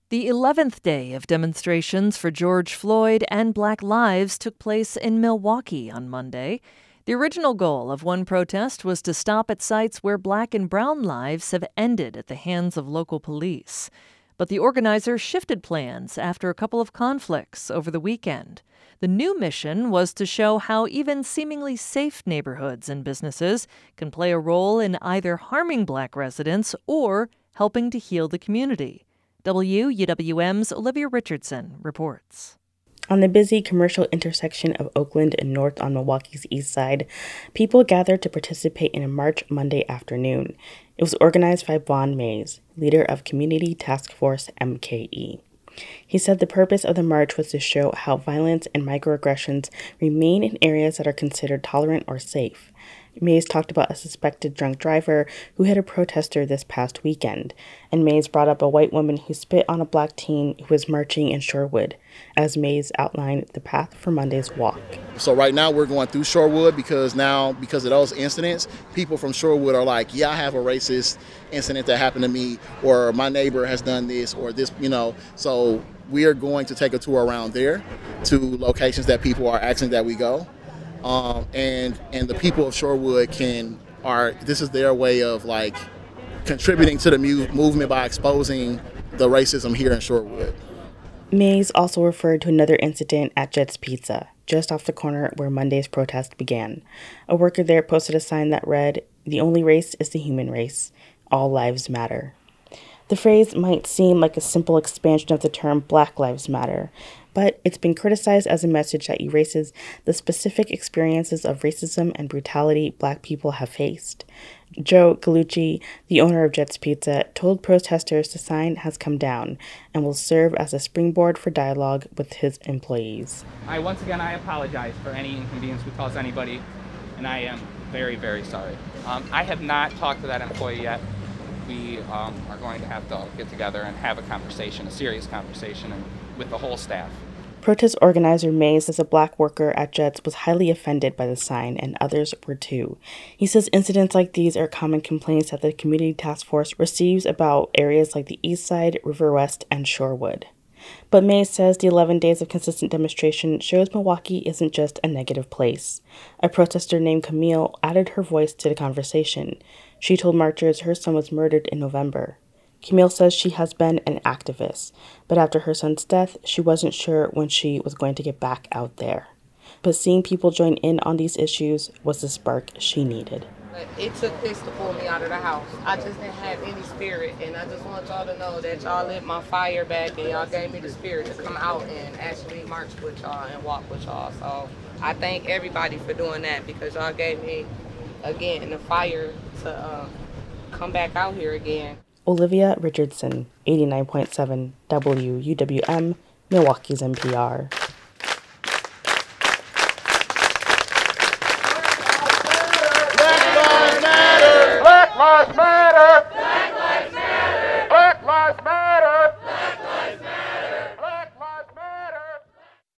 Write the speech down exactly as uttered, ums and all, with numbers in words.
The eleventh day of demonstrations for George Floyd and Black Lives took place in Milwaukee on Monday. The original goal of one protest was to stop at sites where Black and brown lives have ended at the hands of local police. But the organizers shifted plans after a couple of conflicts over the weekend. The new mission was to show how even seemingly safe neighborhoods and businesses can play a role in either harming Black residents or helping to heal the community. W U W M's Olivia Richardson reports. On the busy commercial intersection of Oakland and North on Milwaukee's east side, people gathered to participate in a march Monday afternoon. It was organized by Vaughn Mays, leader of Community Task Force M K E. He said the purpose of the march was to show how violence and microaggressions remain in areas that are considered tolerant or safe. Mays talked about a suspected drunk driver who hit a protester this past weekend, and Mays brought up a white woman who spit on a Black teen who was marching in Shorewood, as Mays outlined the path for Monday's walk. So right now we're going through Shorewood because now, because of those incidents, people from Shorewood are like, yeah, I have a racist incident that happened to me, or my neighbor has done this, or this, you know. So we are going to take a tour around there to locations that people are asking that we go. Um, and and the people of Shorewood can are this is their way of like contributing to the mu- movement by exposing the racism here in Shorewood. Mays also referred to another incident at Jet's Pizza, just off the corner where Monday's protest began. A worker there posted a sign that read, "The only race is the human race. All lives matter." The phrase might seem like a simple expansion of the term Black Lives Matter, but it's been criticized as a message that erases the specific experiences of racism and brutality Black people have faced. Joe Galucci, the owner of Jet's Pizza, told protesters the sign has come down and will serve as a springboard for dialogue with his employees. I once again, I apologize for any inconvenience we caused anybody, and I am very, very sorry. Um, I have not talked to that employee yet. We um, are going to have to get together and have a conversation, a serious conversation, and with the whole staff. Protest organizer Mays says a Black worker at Jet's was highly offended by the sign, and others were too. He says incidents like these are common complaints that the Community Task Force receives about areas like the East Side, River West, and Shorewood. But Mays says the eleven days of consistent demonstration shows Milwaukee isn't just a negative place. A protester named Camille added her voice to the conversation. She told marchers her son was murdered in November. Camille says she has been an activist, but after her son's death, she wasn't sure when she was going to get back out there. But seeing people join in on these issues was the spark she needed. It took this to pull me out of the house. I just didn't have any spirit, and I just want y'all to know that y'all lit my fire back, and y'all gave me the spirit to come out and actually march with y'all and walk with y'all. So I thank everybody for doing that, because y'all gave me, again, the fire to uh, come back out here again. Olivia Richardson, eighty-nine point seven W U W M, Milwaukee's N P R.